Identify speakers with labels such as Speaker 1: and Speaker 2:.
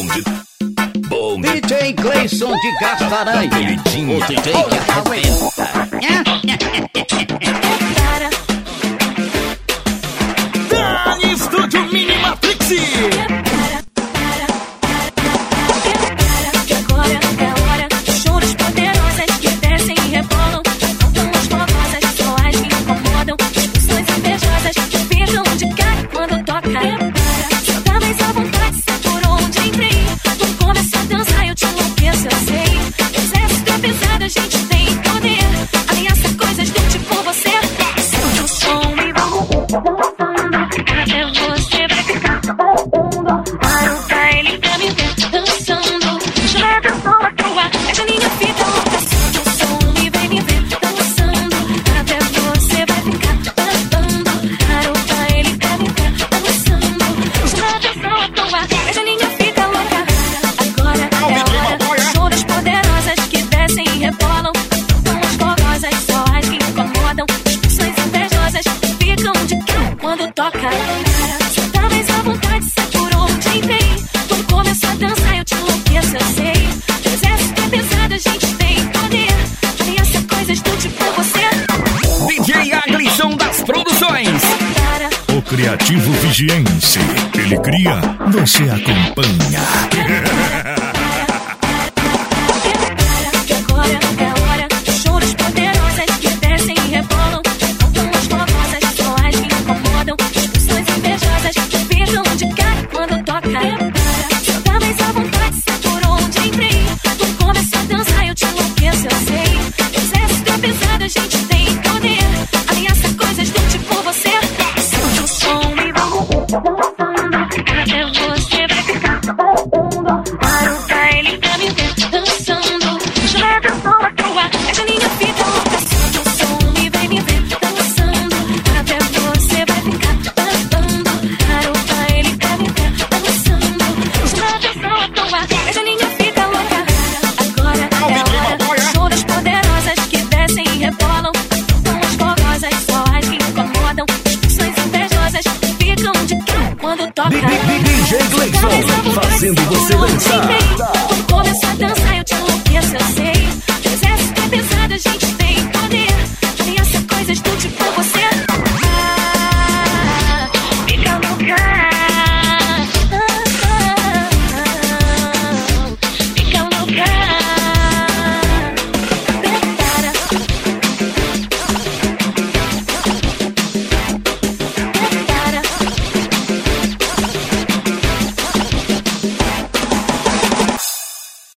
Speaker 1: bonde. Bonde.
Speaker 2: DJ Gleison de Gastaranha. O DJ que arrebenta.
Speaker 1: Dani Estúdio Mini Matrix.
Speaker 3: Criativo Vigiense, ele cria, você acompanha.
Speaker 1: DJ Gleison, fazendo você dançar.
Speaker 4: Quando começar a dançar, eu te enlouqueço, eu sei.